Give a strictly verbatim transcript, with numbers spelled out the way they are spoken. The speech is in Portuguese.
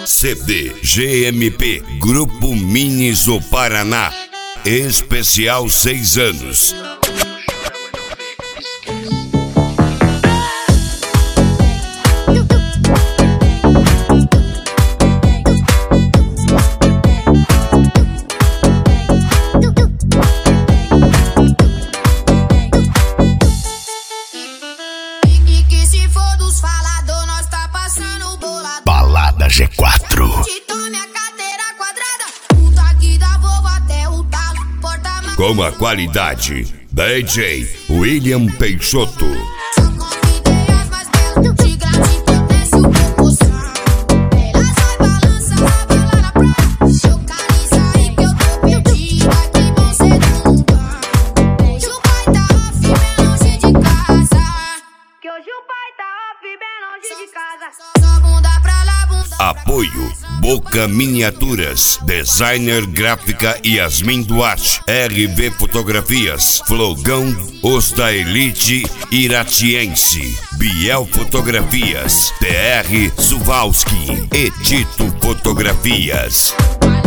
C D G M P Grupo Minis do Paraná. Especial seis anos. Balada G quatro. Com a qualidade D J William Peixoto. Apoio Boca Miniaturas, Designer Gráfica Yasmin Duarte, R V Fotografias, Flogão, Os da Elite Iratiense, Biel Fotografias, T R Suvalski, Edito Fotografias.